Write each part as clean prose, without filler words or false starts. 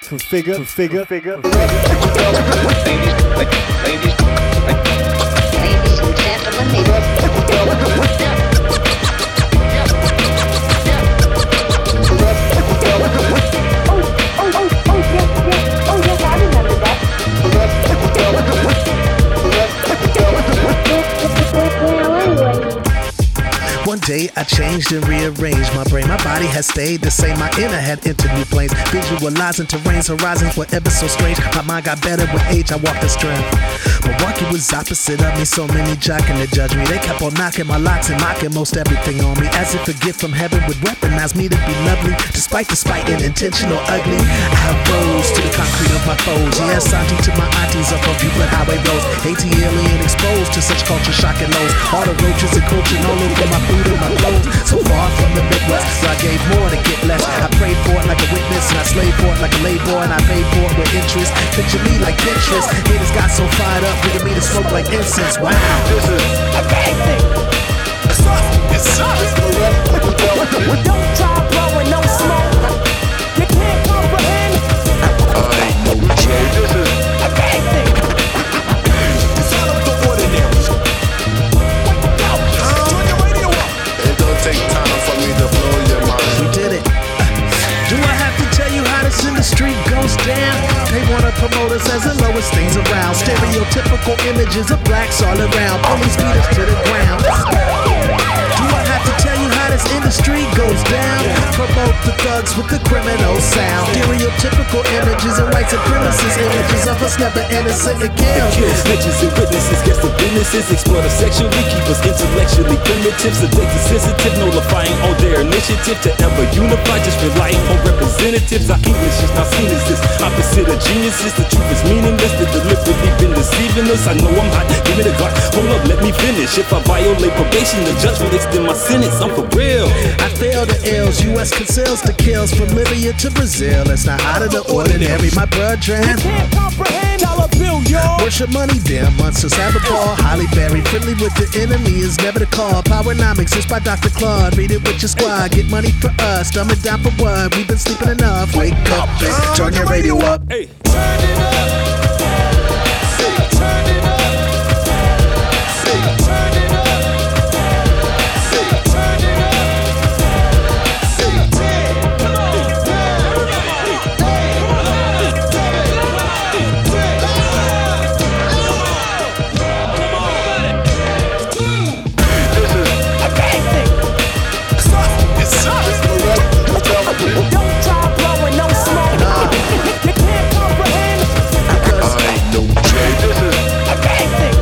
figure. Ladies and gentlemen, yes, I remember that. One day I changed and rearranged my brain. My body had stayed the same. My inner had entered new planes. Visualizing terrains, horizons were ever so strange. My mind got better with age. I walked the strength. Milwaukee was opposite of me. So many jocking to judge me. They kept on knocking my locks and mocking most everything on me. As if a gift from heaven would weaponize me to be lovely. Despite the spite and intentional ugly, I rose to the concrete of my foes. Yes, auntie to my aunties up on Buford Highway roads. ATL and exposed to such culture shocking lows. All the roaches encroaching all over my food and my clothes. So far from the Midwest, where I gave more to get less. I prayed for it like a witness, and I slaved for it like a labor, and I paid for it with interest. Picture me like Pinterest. Haters got so fired up, bringing me to smoke like incense. Wow, this is amazing. It's us. Don't try blowing no smoke. You can't comprehend. I ain't no joke. This is amazing. It's out of the ordinary. Turn your radio up. It don't take time for me to blow your mind. We did it. Do I have to tell you how this industry goes down? They wanna promote us as the lowest things around. Stereotypical images of blacks all around. Police beat us to the ground. Do I have to tell you how this industry goes down? Promote the thugs with the criminal sound. Stereotypical images and white supremacist images of us never innocent again. Kill snitches and witnesses, guess the businesses. Exploit us sexually, keep us intellectually primitive. Sedate the sensitive, nullifying all their initiative to ever unify. Just relying on representatives. Our English is not seen as this opposite of geniuses. The truth is meaningless. The deliberately been deceiving us. I know I'm hot, give me the Glock. Hold up, let me finish. If I violate probation, the judge will extend my sentence. I'm for real. I feel the ills, U.S. conceals the kills from Libya to Brazil. It's not out of the ordinary, my brethren. You can't comprehend dollar bill, y'all. Worship money, damn monsters have a ball. Holly Berry, friendly with the enemy is never the call. Powernomics is by Dr. Claude. Read it with your squad, get money for us. Dumb it down for what? We've been sleeping enough. Wake up and turn your radio up. Hey. Turn it up. Turn it up. Turn it up. Don't try blowing no smoke. You can't comprehend. I ain't no joke. This is amazing.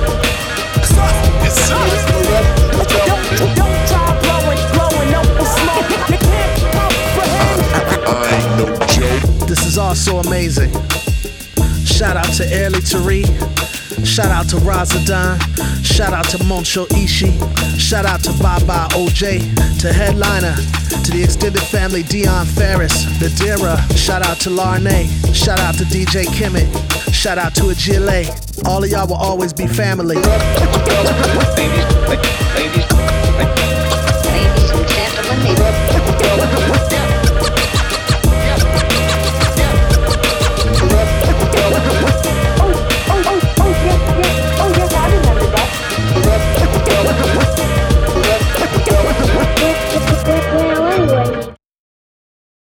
Don't try blowing no smoke. You can't comprehend. I ain't no joke. This is also amazing. Shout out to Early Tariq. Shout out to Razadon. Shout out to Moncho Ishii. Shout out to Baba OJ. To Headliner. To the extended family, Dion Ferris. Nadira. Shout out to Larnay. Shout out to DJ Kimmett. Shout out to Agile. All of y'all will always be family. ladies.